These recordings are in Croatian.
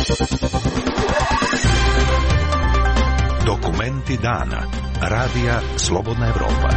Dokumenti dana. Radija Slobodna Evropa.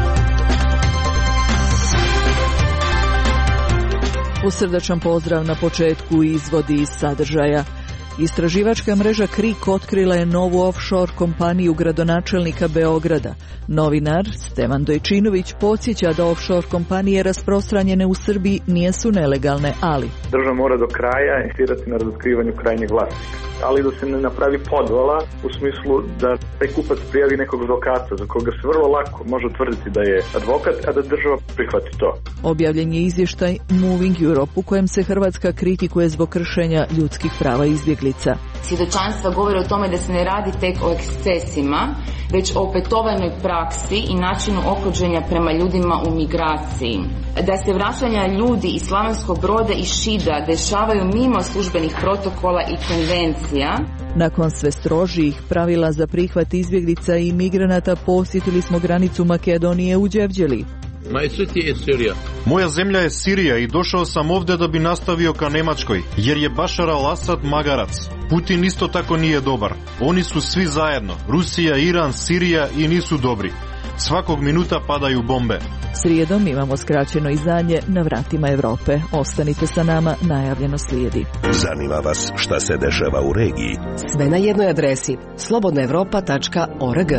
Usrdačan pozdrav na početku izvodi iz sadržaja. Istraživačka mreža KRIK otkrila je novu offshore kompaniju gradonačelnika Beograda. Novinar Stevan Dojčinović podsjeća da offshore kompanije rasprostranjene u Srbiji nisu nelegalne, ali država mora do kraja insistirati na razotkrivanju krajnjeg vlasnika. Ali da se ne napravi podvala u smislu da taj kupac prijavi nekog advokata za koga se vrlo lako može utvrditi da je advokat, a da država prihvati to. Objavljen je izvještaj Moving Europe u kojem se Hrvatska kritikuje zbog kršenja ljudskih prava izbjeglica. Svjedočanstva govore o tome da se ne radi tek o ekscesima, već o opetovanoj praksi i načinu ophođenja prema ljudima u migraciji. Da se vraćanja ljudi iz Slavonskog Broda i Šida dešavaju mimo službenih protokola i konvencija. Nakon sve strožijih pravila za prihvat izbjeglica i migranata posjetili smo granicu Makedonije u Đevđeli. Moja zemlja je Sirija i došao sam ovdje da bi nastavio ka Nemačkoj, jer je Bašar al-Asad magarac. Putin isto tako nije dobar. Oni su svi zajedno, Rusija, Iran, Sirija, i nisu dobri. Svakog minuta padaju bombe. Srijedom imamo skraćeno izdanje Na vratima Evrope. Ostanite sa nama, najavljeno slijedi. Zanima vas šta se dešava u regiji? Sve na jednoj adresi slobodnaevropa.org.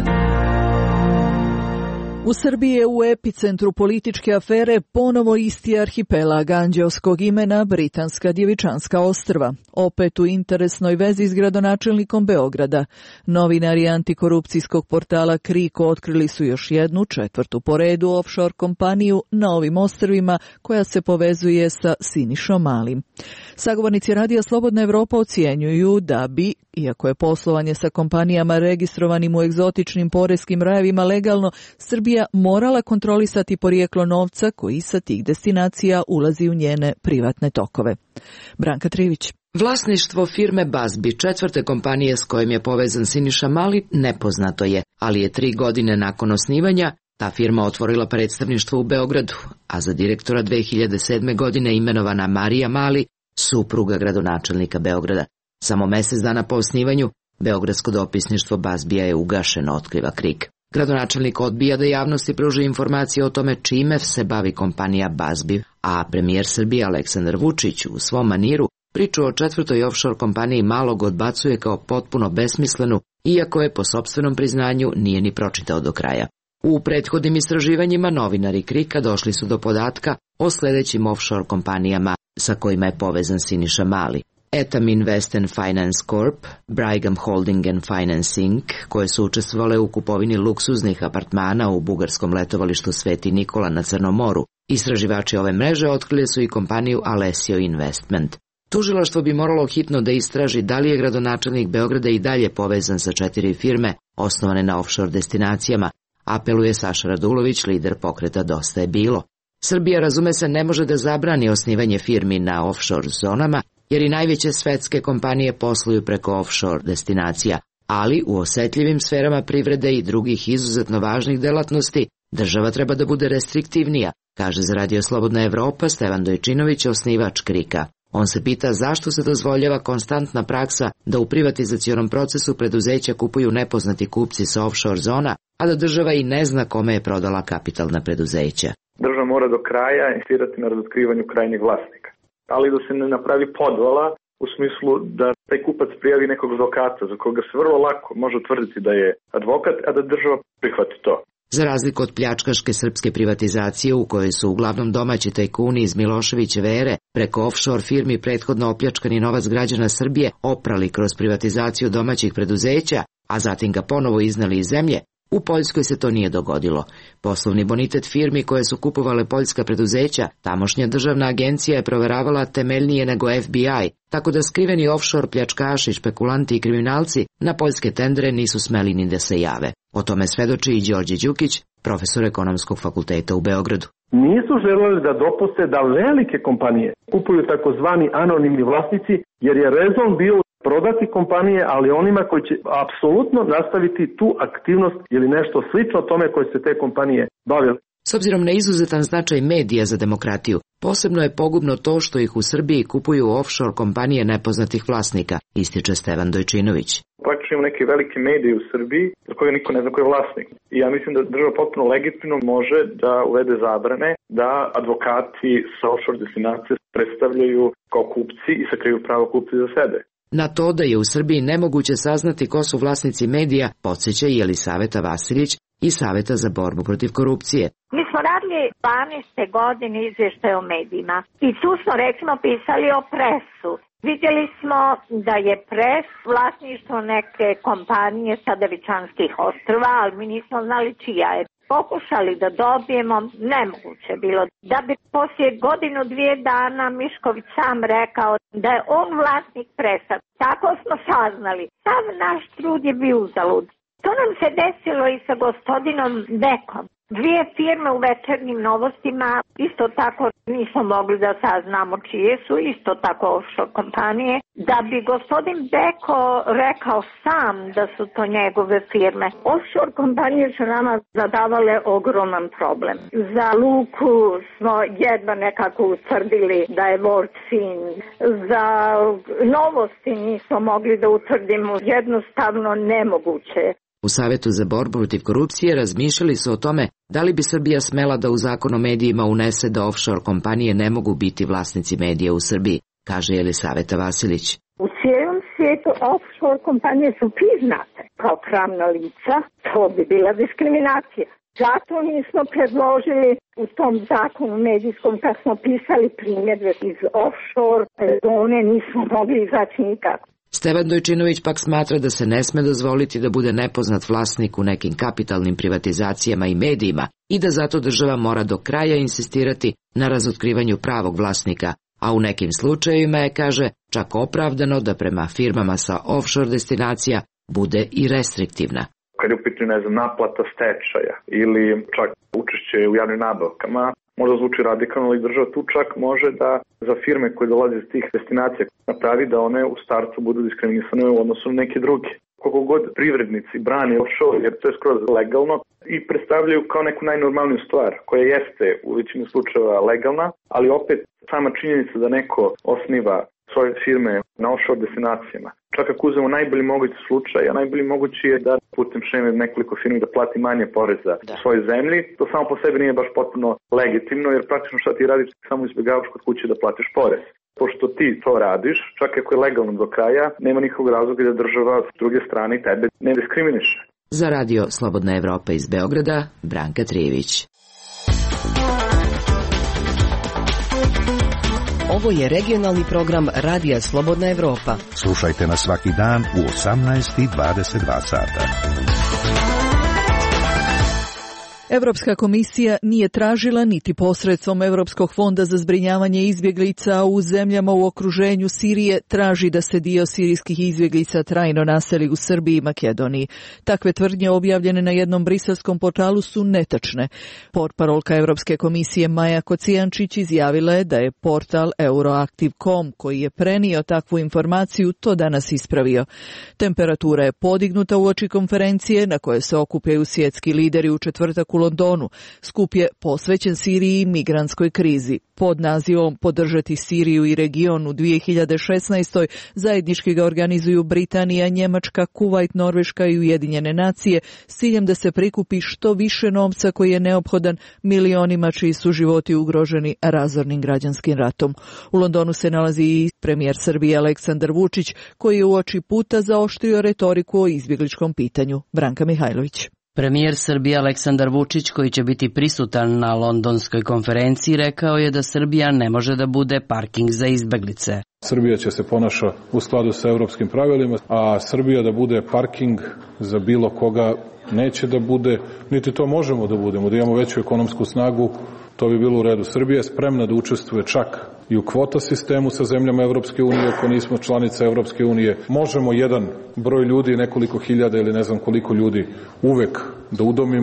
U Srbiji je u epicentru političke afere ponovo isti arhipelag anđeoskog imena Britanska Djevičanska ostrva, opet u interesnoj vezi s gradonačelnikom Beograda. Novinari antikorupcijskog portala KRIK otkrili su još jednu, četvrtu po redu offshore kompaniju na ovim ostrvima koja se povezuje sa Sinišom Malim. Sagovornici Radija Slobodna Evropa ocjenjuju da bi, iako je poslovanje sa kompanijama registrovanim u egzotičnim poreskim rajevima legalno, Srbija morala kontrolisati porijeklo novca koji sa tih destinacija ulazi u njene privatne tokove. Branka Trivić. Vlasništvo firme Bazbi, četvrte kompanije s kojom je povezan Siniša Mali, nepoznato je, ali je 3 godine nakon osnivanja ta firma otvorila predstavništvo u Beogradu, a za direktora 2007. godine imenovana Marija Mali, supruga gradonačelnika Beograda. Samo mjesec dana po osnivanju, beogradsko dopisništvo Bazbija je ugašeno, otkriva KRIK. Gradonačelnik odbija da javnosti pruži informacije o tome čime se bavi kompanija Bazbi, a premijer Srbije Aleksandar Vučić u svom maniru priču o četvrtoj offshore kompaniji malog odbacuje kao potpuno besmislenu, iako je po sopstvenom priznanju nije ni pročitao do kraja. U prethodnim istraživanjima novinari KRIK-a došli su do podatka o sljedećim offshore kompanijama sa kojima je povezan Siniša Mali. Etam Invest and Finance Corp, Brigham Holding and Finance Inc., koje su učestvovale u kupovini luksuznih apartmana u bugarskom letovalištu Sveti Nikola na Crnom moru. Istraživači ove mreže otkrili su i kompaniju Alessio Investment. Tužilaštvo bi moralo hitno da istraži da li je gradonačelnik Beograda i dalje povezan sa 4 firme osnovane na offshore destinacijama, apeluje Saša Radulović, lider pokreta Dosta je bilo. Srbija, razume se, ne može da zabrani osnivanje firmi na offshore zonama, jer i najveće svetske kompanije posluju preko offshore destinacija, ali u osetljivim sferama privrede i drugih izuzetno važnih delatnosti država treba da bude restriktivnija, kaže za Radio Slobodna Evropa Stevan Dojčinović, osnivač KRIK-a. On se pita zašto se dozvoljava konstantna praksa da u privatizacionom procesu preduzeća kupuju nepoznati kupci sa offshore zona, a da država i ne zna kome je prodala kapitalna preduzeća. Država mora do kraja insistirati na razotkrivanju krajnjeg vlasnika. Ali da se ne napravi podvala u smislu da taj kupac prijavi nekog advokata za koga se vrlo lako može utvrditi da je advokat, a da država prihvati to. Za razliku od pljačkaške srpske privatizacije u kojoj su uglavnom domaći tajkuni iz Miloševićeve ere preko offshore firmi prethodno opljačkani novac građana Srbije oprali kroz privatizaciju domaćih preduzeća, a zatim ga ponovo iznali iz zemlje, u Poljskoj se to nije dogodilo. Poslovni bonitet firmi koje su kupovale poljska preduzeća, tamošnja državna agencija je proveravala temeljnije nego FBI, tako da skriveni offshore pljačkaši, špekulanti i kriminalci na poljske tendere nisu smeli ni da se jave. O tome svedoči i Đorđe Đukić, profesor Ekonomskog fakulteta u Beogradu. Nisu želeli da dopuste da velike kompanije kupuju takozvani anonimni vlasnici, jer je rezon bio prodati kompanije, ali onima koji će apsolutno nastaviti tu aktivnost ili nešto slično tome koje se te kompanije bavile. S obzirom na izuzetan značaj medija za demokratiju, posebno je pogubno to što ih u Srbiji kupuju offshore kompanije nepoznatih vlasnika, ističe Stevan Dojčinović. Praktično imamo neke velike medije u Srbiji za koje niko ne zna ko je vlasnik. I ja mislim da država potpuno legitimno može da uvede zabrane da advokati sa offshore destinacije predstavljaju kao kupci i sakriju pravo kupci za sebe. Na to da je u Srbiji nemoguće saznati ko su vlasnici medija, podsjeća i Jelisaveta Vasilić iz Saveta za borbu protiv korupcije. Mi smo radili 12. godine izvještaj o medijima i tu smo recimo pisali o Presu. Vidjeli smo da je Pres vlasništvo neke kompanije sa Devičanskih ostrva, ali mi nismo znali čija je. Pokušali da dobijemo, nemoguće bilo. Da bi poslije godinu, 2 dana Mišković sam rekao da je on vlasnik Presa. Tako smo saznali. Sav naš trud je bio uzalud. To nam se desilo i sa gospodinom Bekom. 2 firme u Večernjim novostima, isto tako nismo mogli da saznamo čije su, isto tako offshore kompanije. Da bi gospodin Beko rekao sam da su to njegove firme. Offshore kompanije su nama zadavale ogroman problem. Za luku smo jedva nekako utvrdili da je World Fin. Za novosti nismo mogli da utvrdimo, jednostavno nemoguće. U Savetu za borbu protiv korupcije razmišljali su o tome da li bi Srbija smela da u zakon o medijima unese da offshore kompanije ne mogu biti vlasnici medija u Srbiji, kaže Jelisaveta Vasilić. U cijelom svijetu offshore kompanije su priznate kao pravna lica, to bi bila diskriminacija. Zato nismo predložili u tom zakonu medijskom, kad smo pisali primjedbe iz offshore zone, nismo mogli izaći nikako. Stevan Dojčinović pak smatra da se ne sme dozvoliti da bude nepoznat vlasnik u nekim kapitalnim privatizacijama i medijima i da zato država mora do kraja insistirati na razotkrivanju pravog vlasnika, a u nekim slučajevima je, kaže, čak opravdano da prema firmama sa offshore destinacija bude i restriktivna. Kad je u pitanju, naplata stečaja ili čak učešće u javnim nabavkama, možda zvuči radikalno, ali država tu čak može da za firme koje dolaze iz tih destinacija napravi da one u startu budu diskriminisane u odnosu na neke druge. Koliko god privrednici brani offshore, jer to je skroz legalno, i predstavljaju kao neku najnormalniju stvar, koja jeste u većini slučajeva legalna, ali opet sama činjenica da neko osniva svoje firme na offshore destinacijama. Čak ako uzmemo najbolji mogući slučaj, a najbolji mogući je da putem šeme nekoliko firmi da plati manje poreza u svojoj zemlji, to samo po sebi nije baš potpuno legitimno, jer praktično šta ti radiš, samo izbjegavaš kod kuće da platiš porez. Pošto ti to radiš, čak ako je legalno do kraja, nema nikog razloga da država s druge strane tebe ne diskriminiše. Za radio Slobodna Evropa iz Beograda, Branka Trijević. Ovo je regionalni program Radija Slobodna Evropa. Slušajte nas svaki dan u 18:22 sata. Evropska komisija nije tražila niti posredstvom Evropskog fonda za zbrinjavanje izbjeglica u zemljama u okruženju Sirije traži da se dio sirijskih izbjeglica trajno naseli u Srbiji i Makedoniji. Takve tvrdnje objavljene na jednom briselskom portalu su netačne. Portparolka Evropske komisije Maja Kocijančić izjavila je da je portal Euroactiv.com, koji je prenio takvu informaciju, to danas ispravio. Temperatura je podignuta uoči konferencije na kojoj se okupljaju svjetski lideri u četvrtak u Londonu. Skup je posvećen Siriji i migrantskoj krizi. Pod nazivom Podržati Siriju i region u 2016. zajednički ga organizuju Britanija, Njemačka, Kuvajt, Norveška i Ujedinjene nacije s ciljem da se prikupi što više novca koji je neophodan milionima čiji su životi ugroženi razornim građanskim ratom. U Londonu se nalazi i premijer Srbije Aleksandar Vučić, koji je uoči puta zaoštrio retoriku o izbjegličkom pitanju. Branka Mihajlović. Premijer Srbije Aleksandar Vučić, koji će biti prisutan na londonskoj konferenciji, rekao je da Srbija ne može da bude parking za izbeglice. Srbija će se ponaša u skladu sa evropskim pravilima, a Srbija da bude parking za bilo koga neće da bude, niti to možemo da budemo, da imamo veću ekonomsku snagu, to bi bilo u redu. Srbija je spremna da učestvuje čak i u kvota sistemu sa zemljama Evropske unije, ako nismo članica Evropske unije. Možemo jedan broj ljudi, nekoliko hiljada ili ne znam koliko ljudi, uvek da udomimo.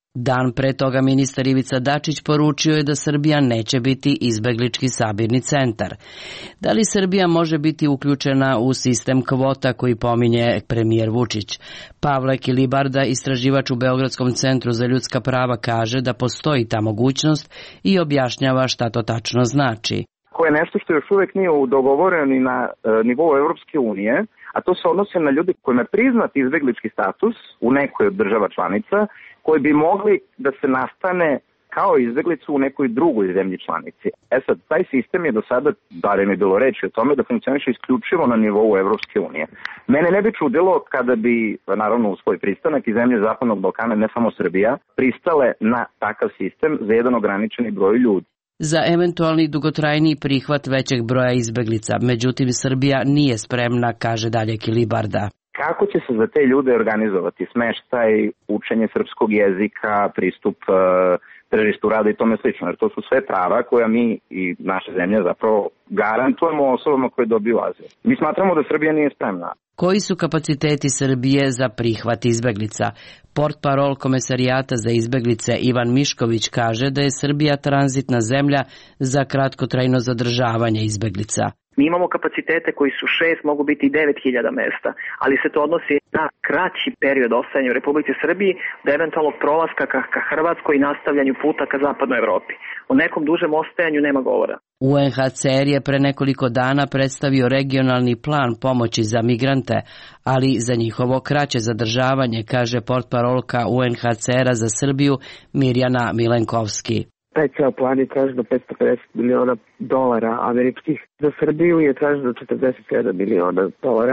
Dan pre toga ministar Ivica Dačić poručio je da Srbija neće biti izbeglički sabirni centar. Da li Srbija može biti uključena u sistem kvota koji pominje premijer Vučić? Pavle Kilibarda, istraživač u Beogradskom centru za ljudska prava, kaže da postoji ta mogućnost i objašnjava šta to tačno znači. Ko je nešto što još uvek nije dogovoreno ni na nivou Evropske unije, a to se odnosi na ljudi kojima je priznat izbeglički status u nekoj od država članica, koji bi mogli da se nastane kao izbeglicu u nekoj drugoj zemlji članici. Sad, taj sistem je do sada, barem je bilo reči o tome, da funkcioniše isključivo na nivou Evropske unije. Mene ne bi čudilo kada bi, naravno u svoj pristanak i zemlje Zapadnog Balkana, ne samo Srbija, pristale na takav sistem za jedan ograničeni broj ljudi. Za eventualni dugotrajniji prihvat većeg broja izbeglica, međutim Srbija nije spremna, kaže dalje Kilibarda. Kako će se za te ljude organizovati smeštaj, učenje srpskog jezika, pristup tržištu rada i tome slično, jer to su sve prava koja mi i naša zemlja zapravo garantujemo osobama koje dobiju azil. Mi smatramo da Srbija nije spremna. Koji su kapaciteti Srbije za prihvat izbeglica? Portparol Komesarijata za izbeglice Ivan Mišković kaže da je Srbija tranzitna zemlja za kratkotrajno zadržavanje izbeglica. Mi imamo kapacitete koji su 6, mogu biti i 9.000 mesta, ali se to odnosi na kraći period ostajanja u Republici Srbiji do eventualnog prolaska ka Hrvatskoj i nastavljanju puta ka zapadnoj Evropi. O nekom dužem ostajanju nema govora. UNHCR je pre nekoliko dana predstavio regionalni plan pomoći za migrante, ali za njihovo kraće zadržavanje, kaže portparolka UNHCR-a za Srbiju Mirjana Milenkovski. Taj ceo plan je tražen do $550 miliona američkih. Za Srbiju je tražen do $47 miliona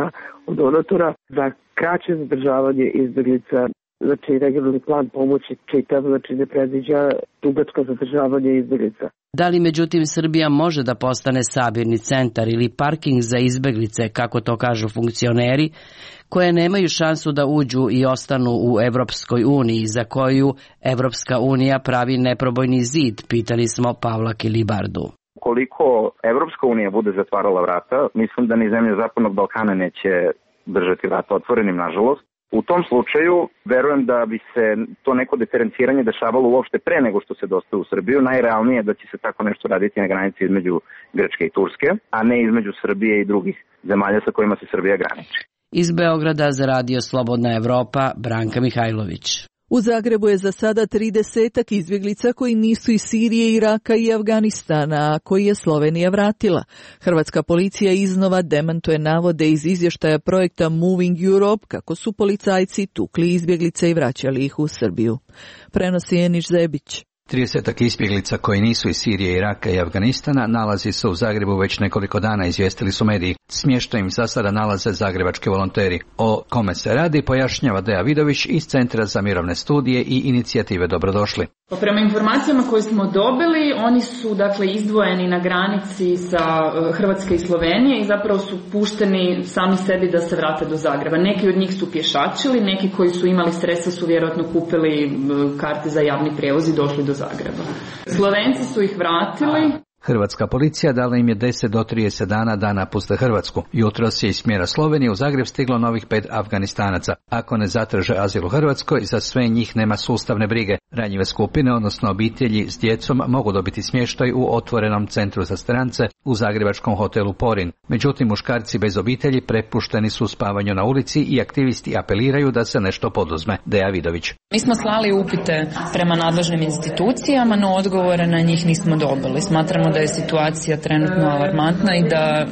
od donatora. Za kraće zadržavanje izbeglica, znači regionalni plan pomoći čitav, znači ne predviđa dugačko zadržavanje izbeglica. Da li međutim Srbija može da postane sabirni centar ili parking za izbeglice, kako to kažu funkcioneri, koje nemaju šansu da uđu i ostanu u Evropskoj uniji, za koju Evropska unija pravi neprobojni zid, pitali smo Pavla Kilibardu. Koliko Evropska unija bude zatvarala vrata, mislim da ni zemlje Zapadnog Balkana neće držati vrata otvorenim, nažalost. U tom slučaju, verujem da bi se to neko diferenciranje dešavalo uopšte pre nego što se dostaje u Srbiju. Najrealnije je da će se tako nešto raditi na granici između Grčke i Turske, a ne između Srbije i drugih zemalja sa kojima se Srbija graniči. Iz Beograda za Radio Slobodna Evropa, Branka Mihajlović. U Zagrebu je za sada 30 izbjeglica koji nisu iz Sirije, Iraka i Afganistana, a koji je Slovenija vratila. Hrvatska policija iznova demantuje navode iz izvještaja projekta Moving Europe kako su policajci tukli izbjeglice i vraćali ih u Srbiju. Prenosi Enić Zebić. 30 izbjeglica koji nisu iz Sirije, Iraka i Afganistana nalazi se u Zagrebu već nekoliko dana, izvijestili su mediji. Smještaj im za sada nalaze zagrebački volonteri. O kome se radi pojašnjava Deja Vidović iz Centra za mirovne studije i inicijative Dobrodošli. Prema informacijama koje smo dobili, oni su izdvojeni na granici sa Hrvatske i Slovenije i zapravo su pušteni sami sebi da se vrate do Zagreba. Neki od njih su pješačili, neki koji su imali sredstva su vjerojatno kupili karte za javni prijevoz i došli do Zagreba. Slovenci su ih vratili. Hrvatska policija dala im je 10 do 30 dana da napuste Hrvatsku. Jutros je iz smjera Slovenije u Zagreb stiglo novih 5 Afganistanaca. Ako ne zatraže azil u Hrvatskoj, za sve njih nema sustavne brige. Ranjive skupine, odnosno obitelji s djecom, mogu dobiti smještaj u otvorenom centru za strance u zagrebačkom hotelu Porin. Međutim, muškarci bez obitelji prepušteni su spavanju na ulici i aktivisti apeliraju da se nešto poduzme. Deja Vidović. Mi smo slali upite prema nadležnim institucijama, no odgovore na njih nismo dobili. Smatramo da je situacija trenutno alarmantna i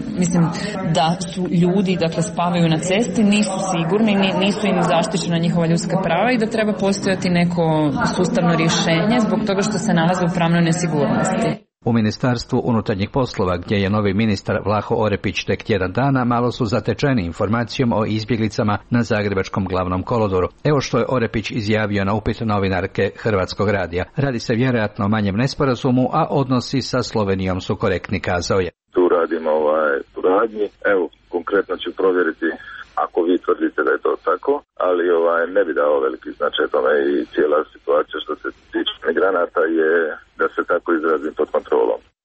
da su ljudi, spavaju na cesti, nisu sigurni, nisu im zaštićena njihova ljudska prava i da treba postojati neko sustavno rješenje zbog toga što se nalaze u pravnoj nesigurnosti. U Ministarstvu unutarnjih poslova, gdje je novi ministar Vlaho Orepić tek tjedan dana, malo su zatečeni informacijom o izbjeglicama na zagrebačkom glavnom kolodvoru. Evo što je Orepić izjavio na upit novinarke Hrvatskog radija. Radi se vjerojatno o manjem nesporazumu, a odnosi sa Slovenijom su korektni, kazao je. Tu radimo suradnji. Evo, konkretno ću provjeriti ako vi tvrdite da je to tako, ali ne bi dao veliki značaj tome i cijela situacija što se tiče migranata je, da se tako izrazim, pod kontrolom.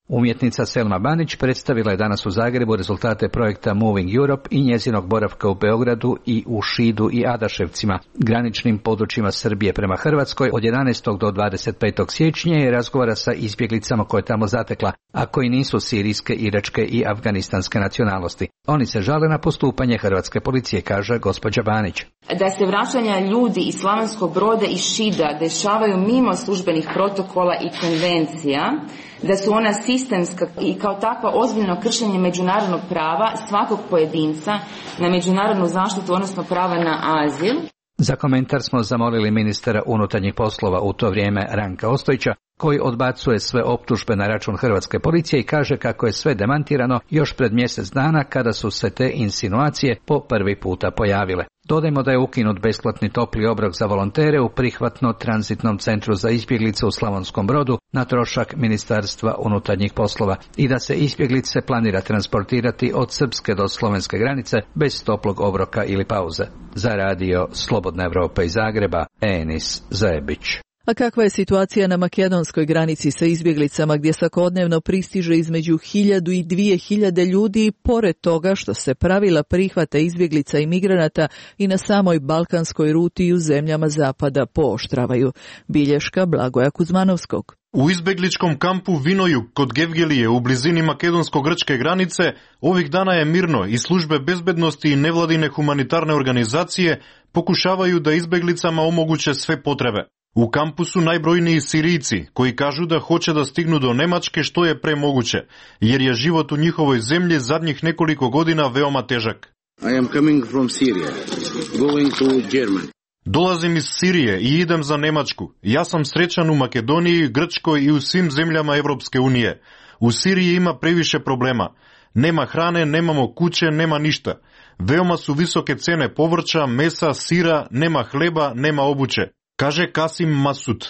Umjetnica Selma Banić predstavila je danas u Zagrebu rezultate projekta Moving Europe i njezinog boravka u Beogradu i u Šidu i Adaševcima, graničnim područjima Srbije prema Hrvatskoj od 11. do 25. siječnja i razgovara sa izbjeglicama koje tamo zatekla, a koji nisu sirijske, iračke i afganistanske nacionalnosti. Oni se žale na postupanje hrvatske policije, kaže gospođa Banić. Da se vraćanja ljudi iz Slavonskog Broda i Šida dešavaju mimo službenih protokola i konvencija, da su ona sistemska i kao takva ozbiljno kršenje međunarodnog prava svakog pojedinca na međunarodnu zaštitu, odnosno prava na azil. Za komentar smo zamolili ministra unutarnjih poslova u to vrijeme Ranka Ostojića, koji odbacuje sve optužbe na račun hrvatske policije i kaže kako je sve demantirano još pred mjesec dana kada su se te insinuacije po prvi puta pojavile. Dodajmo da je ukinut besplatni topli obrok za volontere u prihvatno-tranzitnom centru za izbjeglice u Slavonskom Brodu na trošak Ministarstva unutarnjih poslova i da se izbjeglice planira transportirati od srpske do slovenske granice bez toplog obroka ili pauze. Za radio Slobodna Evropa iz Zagreba, Enis Zajebić. A kakva je situacija na makedonskoj granici sa izbjeglicama gdje svakodnevno pristiže između 1000 i 2000 ljudi, pored toga što se pravila prihvata izbjeglica i migranata i na samoj balkanskoj ruti i u zemljama zapada pooštravaju. Bilješka Blagoja Kuzmanovskog. U izbjegličkom kampu Vinoju kod Gevgelije u blizini makedonsko-grčke granice ovih dana je mirno i službe bezbednosti i nevladine humanitarne organizacije pokušavaju da izbjeglicama omoguće sve potrebe. U kampu su najbrojniji Sirijci, koji kažu da hoće da stignu do Nemačke što je pre moguće, jer je život u njihovoj zemlji zadnjih nekoliko godina veoma težak. I am coming from Syria, going to Germany. Dolazim iz Sirije i idem za Nemačku. Ja sam srećan u Makedoniji, Grčkoj i u svim zemljama Evropske unije. U Siriji ima previše problema. Nema hrane, nemamo kuće, nema ništa. Veoma su visoke cene povrća, mesa, sira, nema hleba, nema obuće. Kaže Kasim Masud.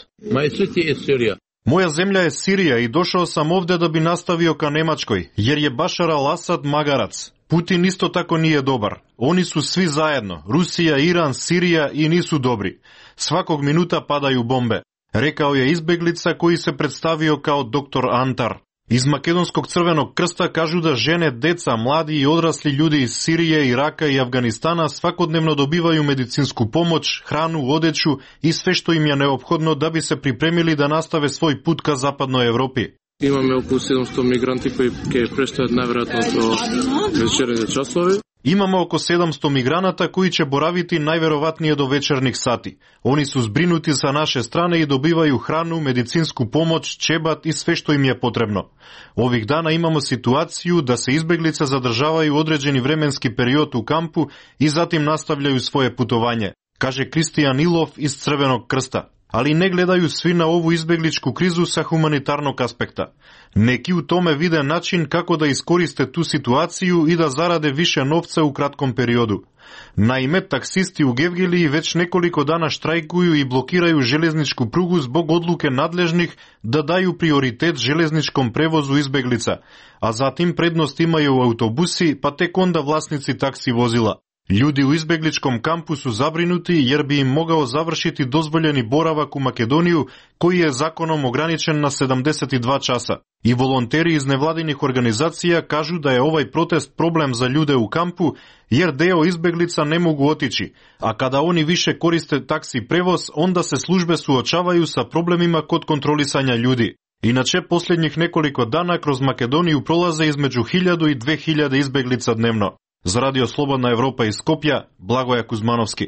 Moja zemlja je Sirija i došao sam ovdje da bi nastavio ka Nemačkoj, jer je Bashar al-Assad magarac. Putin isto tako nije dobar. Oni su svi zajedno, Rusija, Iran, Sirija i nisu dobri. Svakog minuta padaju bombe, rekao je izbjeglica koji se predstavio kao doktor Antar. Iz Makedonskog crvenog krsta kažu da žene, deca, mladi i odrasli ljudi iz Sirije, Iraka i Afganistana svakodnevno dobivaju medicinsku pomoć, hranu, odeću i sve što im je neophodno da bi se pripremili da nastave svoj put ka zapadnoj Evropi. Imamo oko 700 migranti koji predstavljaju najvjerojatno do večernje časove. Imamo oko 700 migranata koji će boraviti najverovatnije do večernjih sati. Oni su zbrinuti sa naše strane i dobivaju hranu, medicinsku pomoć, čebat i sve što im je potrebno. Ovih dana imamo situaciju da se izbjeglice zadržavaju određeni vremenski period u kampu i zatim nastavljaju svoje putovanje, kaže Kristijan Ilov iz Crvenog krsta. Ali ne gledaju svi na ovu izbjegličku krizu sa humanitarnog aspekta. Neki u tome vide način kako da iskoriste tu situaciju i da zarade više novca u kratkom periodu. Naime, taksisti u Gevgeliji već nekoliko dana štrajkuju i blokiraju željezničku prugu zbog odluke nadležnih da daju prioritet željezničkom prevozu izbjeglica, a zatim prednost imaju autobusi, pa tek onda vlasnici taksi vozila. Ljudi u izbjegličkom kampu su zabrinuti jer bi im mogao završiti dozvoljeni boravak u Makedoniju koji je zakonom ograničen na 72 časa. I volonteri iz nevladinih organizacija kažu da je ovaj protest problem za ljude u kampu jer deo izbjeglica ne mogu otići, a kada oni više koriste taksi prevoz onda se službe suočavaju sa problemima kod kontrolisanja ljudi. Inače, posljednjih nekoliko dana kroz Makedoniju prolaze između 1000 i 2000 izbjeglica dnevno. Za radio Slobodna Evropa iz Skopja, Blagoja Kuzmanovski.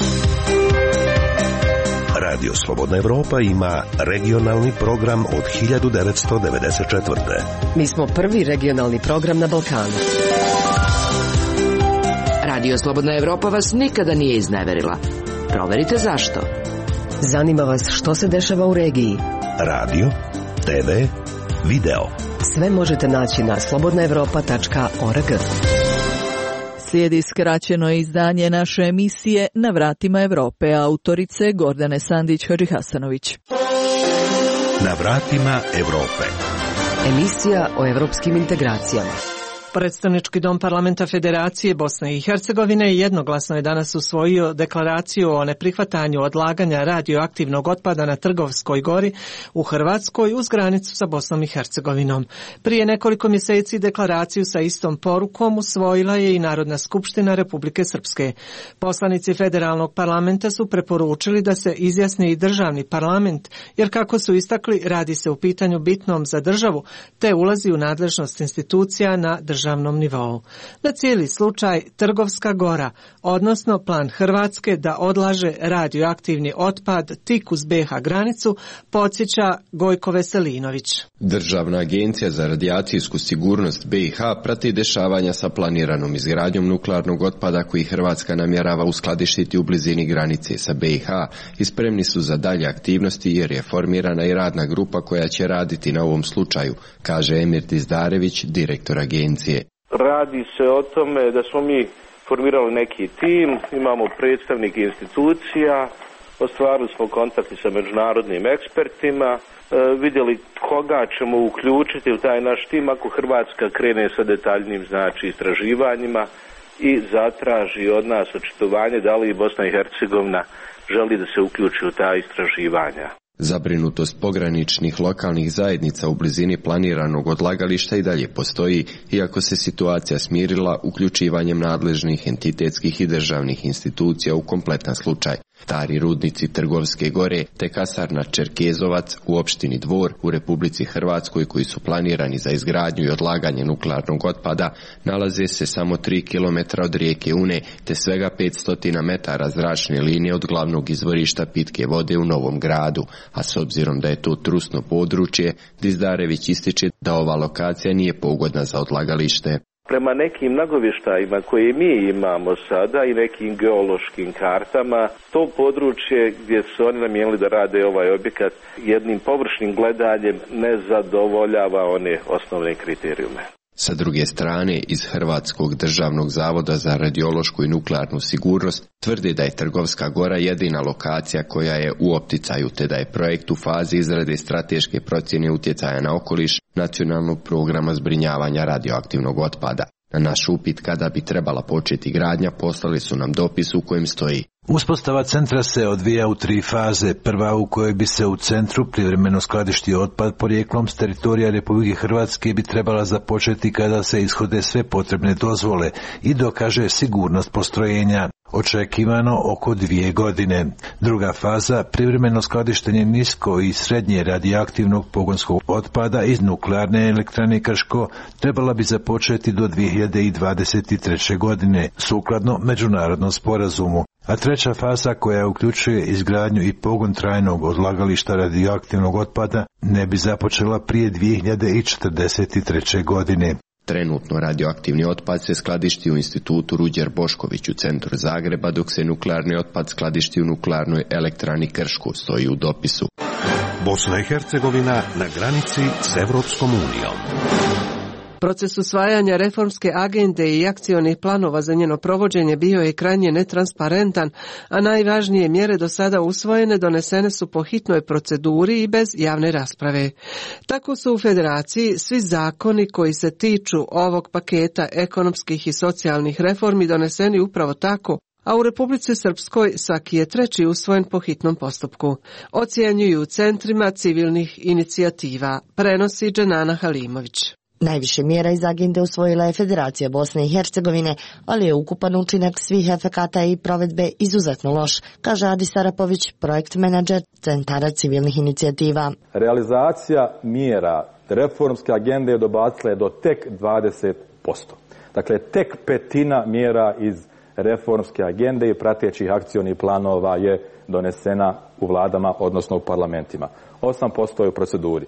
Radio Slobodna Evropa ima regionalni program od 1994. Mi smo prvi regionalni program na Balkanu. Radio Slobodna Evropa vas nikada nije izneverila. Proverite zašto. Zanima vas što se dešava u regiji. Radio, TV, video. Sve možete naći na slobodnaevropa.org. Slijedi skraćeno izdanje naše emisije Na vratima Evrope, autorice Gordane Sandić-Hadžihasanović. Na vratima Evrope. Emisija o evropskim integracijama. Predstavnički dom parlamenta Federacije Bosne i Hercegovine jednoglasno je danas usvojio deklaraciju o neprihvatanju odlaganja radioaktivnog otpada na Trgovskoj gori u Hrvatskoj uz granicu sa Bosnom i Hercegovinom. Prije nekoliko mjeseci deklaraciju sa istom porukom usvojila je i Narodna skupština Republike Srpske. Poslanici federalnog parlamenta su preporučili da se izjasni i državni parlament, jer kako su istakli, radi se o pitanju bitnom za državu, te ulazi u nadležnost institucija na državnom nivou. Na cijeli slučaj Trgovska gora, odnosno plan Hrvatske da odlaže radioaktivni otpad tik uz BiH granicu, podsjeća Gojko Veselinović. Državna agencija za radijacijsku sigurnost BiH prati dešavanja sa planiranom izgradnjom nuklearnog otpada koji Hrvatska namjerava uskladištiti u blizini granice sa BiH i spremni su za dalje aktivnosti jer je formirana i radna grupa koja će raditi na ovom slučaju, kaže Emir Dizdarević, direktor agencije. Radi se o tome da smo mi formirali neki tim, imamo predstavnike institucija, ostvarili smo kontakte sa međunarodnim ekspertima, vidjeli koga ćemo uključiti u taj naš tim ako Hrvatska krene sa detaljnim istraživanjima i zatraži od nas očitovanje da li Bosna i Hercegovina želi da se uključi u ta istraživanja. Zabrinutost pograničnih lokalnih zajednica u blizini planiranog odlagališta i dalje postoji, iako se situacija smirila uključivanjem nadležnih entitetskih i državnih institucija u kompletan slučaj. Stari rudnici Trgovske gore te kasarna Čerkezovac u opštini Dvor u Republici Hrvatskoj koji su planirani za izgradnju i odlaganje nuklearnog otpada nalaze se samo 3 km od rijeke Une te svega 500 metara zračne linije od glavnog izvorišta pitke vode u Novom Gradu, a s obzirom da je to trusno područje, Dizdarević ističe da ova lokacija nije pogodna za odlagalište. Prema nekim nagovještajima koje mi imamo sada i nekim geološkim kartama, to područje gdje su oni namijenili da rade ovaj objekat jednim površnim gledanjem ne zadovoljava one osnovne kriterijume. Sa druge strane, iz Hrvatskog državnog zavoda za radiološku i nuklearnu sigurnost tvrde da je Trgovska gora jedina lokacija koja je u opticaju, te da je projekt u fazi izrade strateške procjene utjecaja na okoliš nacionalnog programa zbrinjavanja radioaktivnog otpada. Na naš upit kada bi trebala početi gradnja poslali su nam dopis u kojem stoji: Uspostava centra se odvija u 3 faze. Prva u kojoj bi se u centru privremeno skladištio otpad porijeklom s teritorija Republike Hrvatske bi trebala započeti kada se ishode sve potrebne dozvole i dokaže sigurnost postrojenja. Očekivano oko 2 godine. Druga faza, privremeno skladištenje nisko i srednje radioaktivnog pogonskog otpada iz nuklearne elektrane Krško trebala bi započeti do 2023. godine, sukladno međunarodnom sporazumu. A treća faza, koja uključuje izgradnju i pogon trajnog odlagališta radioaktivnog otpada, ne bi započela prije 2043. godine. Trenutno radioaktivni otpad se skladišti u institutu Ruđer Bošković u centru Zagreba, dok se nuklearni otpad skladišti u nuklearnoj elektrani Krško, stoji u dopisu. Bosna i Hercegovina na granici s Evropskom unijom. Proces usvajanja reformske agende i akcionih planova za njeno provođenje bio je krajnje netransparentan, a najvažnije mjere do sada usvojene donesene su po hitnoj proceduri i bez javne rasprave. Tako su u Federaciji svi zakoni koji se tiču ovog paketa ekonomskih i socijalnih reformi doneseni upravo tako, a u Republici Srpskoj svaki je 3. usvojen po hitnom postupku. Ocjenjuju u centrima civilnih inicijativa, prenosi Dženana Halimović. Najviše mjera iz agende usvojila je Federacija Bosne i Hercegovine, ali je ukupan učinak svih efekata i provedbe izuzetno loš, kaže Adi Sarapović, projekt menadžer Centara civilnih inicijativa. Realizacija mjera reformske agende je dobacila do tek 20%. Dakle, tek 1/5 mjera iz reformske agende i pratećih akcionih planova je donesena u vladama, odnosno u parlamentima. 8% je u proceduri.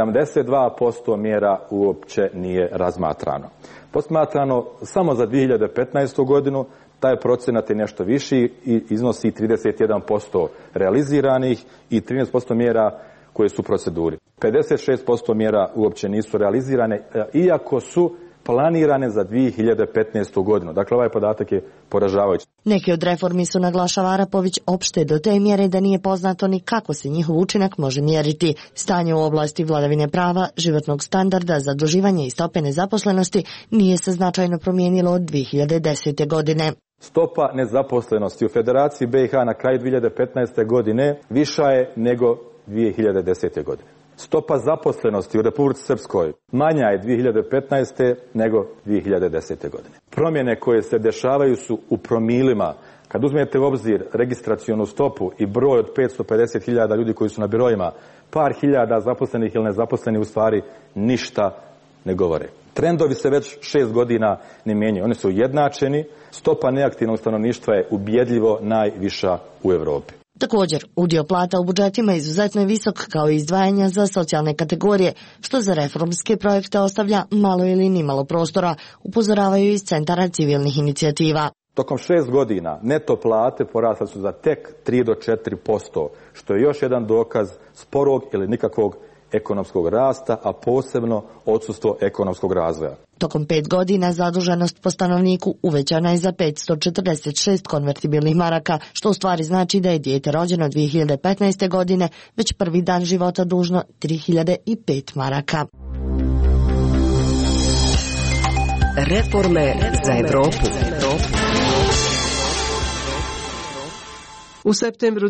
72% mjera uopće nije razmatrano. Posmatrano samo za 2015. godinu, taj procenat je nešto viši i iznosi 31% realiziranih i 13% mjera koje su u proceduri. 56% mjera uopće nisu realizirane, iako su planirane za 2015. godinu. Dakle, ovaj podatak je poražavajući. Neki od reformi su, naglašava Arapović, opšte do te mjere da nije poznato ni kako se njihov učinak može mjeriti. Stanje u oblasti vladavine prava, životnog standarda, zaduživanja i stope nezaposlenosti nije se značajno promijenilo od 2010. godine. Stopa nezaposlenosti u Federaciji BiH na kraju 2015. godine viša je nego 2010. godine. Stopa zaposlenosti u Republici Srpskoj manja je 2015. nego 2010. godine. Promjene koje se dešavaju su u promilima. Kad uzmete u obzir registracionu stopu i broj od 550.000 ljudi koji su na birojima, par hiljada zaposlenih ili nezaposlenih u stvari ništa ne govore. Trendovi se već 6 godina ne mijenjaju. Oni su ujednačeni. Stopa neaktivnog stanovništva je ubjedljivo najviša u Europi. Također, udio plata u budžetima izuzetno je visok kao i izdvajanja za socijalne kategorije, što za reformske projekte ostavlja malo ili nimalo prostora, upozoravaju iz centara civilnih inicijativa. Tokom 6 godina neto plate porasle su za tek 3 do 4%, što je još jedan dokaz sporog ili nikakvog ekonomskog rasta, a posebno odsustvo ekonomskog razvoja. Tokom 5 godina zaduženost po stanovniku uvećana je za 546 konvertibilnih maraka, što u stvari znači da je dijete rođeno 2015. godine već prvi dan života dužno 3005 maraka. Reforme za Evropu. U septembru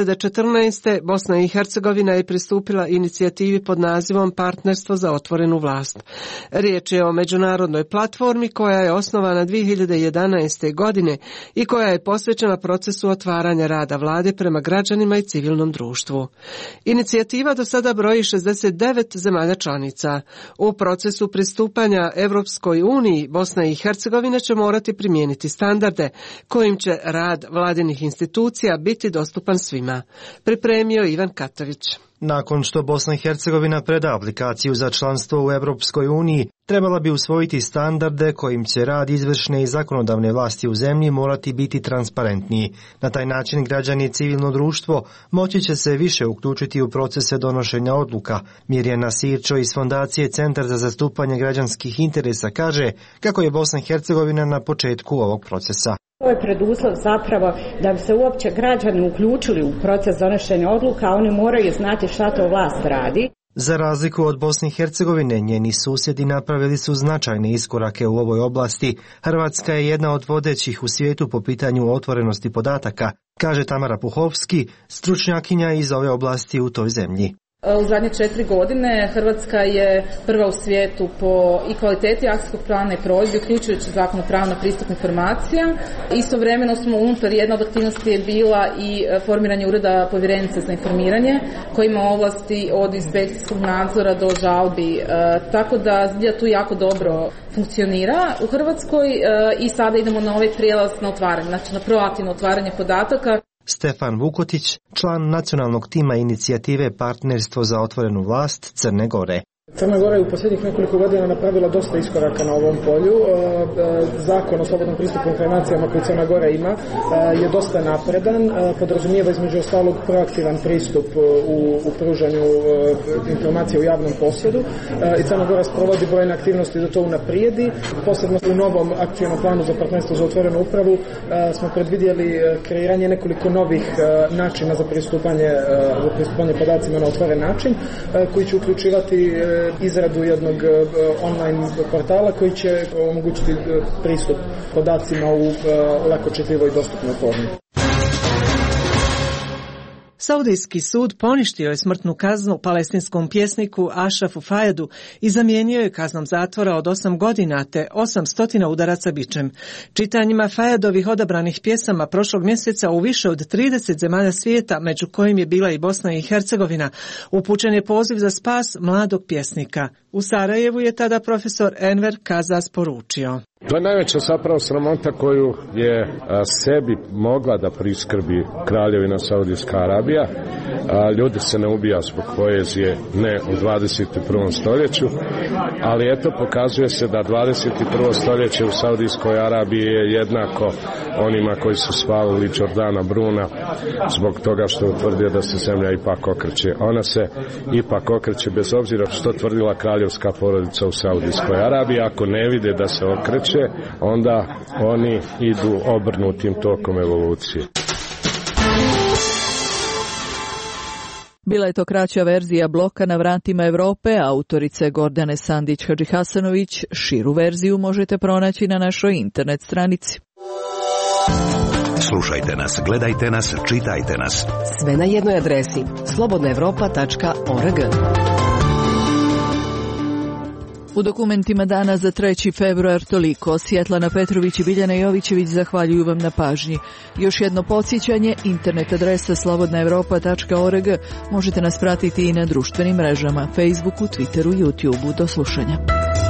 2014. Bosna i Hercegovina je pristupila inicijativi pod nazivom Partnerstvo za otvorenu vlast. Riječ je o međunarodnoj platformi koja je osnovana 2011. godine i koja je posvećena procesu otvaranja rada vlade prema građanima i civilnom društvu. Inicijativa do sada broji 69 zemalja članica. U procesu pristupanja Evropskoj uniji Bosna i Hercegovina će morati primijeniti standarde kojim će rad vladinih institucija biti dostupan svima. Pripremio Ivan Katavić. Nakon što Bosna i Hercegovina preda aplikaciju za članstvo u Europskoj uniji, trebala bi usvojiti standarde kojim će rad izvršne i zakonodavne vlasti u zemlji morati biti transparentniji. Na taj način građani i civilno društvo moći će se više uključiti u procese donošenja odluka. Mirjana Sirčo iz Fondacije Centar za zastupanje građanskih interesa kaže kako je Bosna i Hercegovina na početku ovog procesa. Ovo je preduslov zapravo da bi se uopće građani uključili u proces donošenja odluka, oni moraju znati šta to vlast radi. Za razliku od Bosne i Hercegovine, njeni susjedi napravili su značajne iskorake u ovoj oblasti. Hrvatska je jedna od vodećih u svijetu po pitanju otvorenosti podataka, kaže Tamara Puhovski, stručnjakinja iz ove oblasti u toj zemlji. U zadnje 4 godine Hrvatska je prva u svijetu po i kvaliteti akcijskog plana i provedbi, uključujući Zakon o pravu na pristup informacija. Istovremeno smo unutar, jedna od aktivnosti je bila i formiranje ureda povjerenice za informiranje, koji ima ovlasti od inspekcijskog nadzora do žalbi. Tako da tu jako dobro funkcionira u Hrvatskoj i sada idemo na ovaj prijelaz na otvaranje, znači na proaktivno otvaranje podataka. Stefan Vukotić, član nacionalnog tima inicijative Partnerstvo za otvorenu vlast Crne Gore. Crna Gora je u posljednjih nekoliko godina napravila dosta iskoraka na ovom polju. Zakon o slobodnom pristupu informacijama koji Crna Gora ima je dosta napredan, podrazumijeva između ostalog proaktivan pristup u pružanju informacija u javnom posjedu i Crna Gora sprovodi brojne aktivnosti da to unaprijedi. Posebno u novom akcijnom planu za partnerstvo za otvorenu upravu smo predvidjeli kreiranje nekoliko novih načina za pristupanje podacima na otvoren način koji će uključivati izradu jednog online portala koji će omogućiti pristup podacima u lako čitljivoj i dostupnoj formi. Saudijski sud poništio je smrtnu kaznu palestinskom pjesniku Ašrafu Fajadu i zamijenio je kaznom zatvora od 8 godina te 800 udaraca bičem. Čitanjima Fajadovih odabranih pjesama prošlog mjeseca u više od 30 zemalja svijeta, među kojim je bila i Bosna i Hercegovina, upućen je poziv za spas mladog pjesnika. U Sarajevu je tada profesor Enver Kazas poručio. To je najveća zapravo sramota koju je sebi mogla da priskrbi Kraljevina Saudijska Arabija. Ljudi se ne ubija zbog poezije, ne u 21. stoljeću. ali eto pokazuje se da 21. stoljeće u Saudijskoj Arabiji je jednako onima koji su svalili Jordana Bruna zbog toga što je utvrdio da se zemlja ipak okreće. Ona se ipak okreće bez obzira što tvrdila kraljevska porodica u Saudijskoj Arabiji. Ako ne vide da se okreće, onda oni idu obrnutim tokom evolucije. Bila je to kraća verzija bloka Na vratima Evrope, autorice Gordane Sandić-Hadžihasanović. Širu verziju možete pronaći na našoj internet stranici. Slušajte nas, gledajte nas, čitajte nas. Sve na jednoj adresi slobodnaevropa.org. U dokumentima dana za 3. februar toliko. Svjetlana Petrović i Biljana Jovićević zahvaljuju vam na pažnji. Još jedno podsjećanje, internet adresa slobodnaevropa.org. Možete nas pratiti i na društvenim mrežama, Facebooku, Twitteru, YouTubeu. Do slušanja.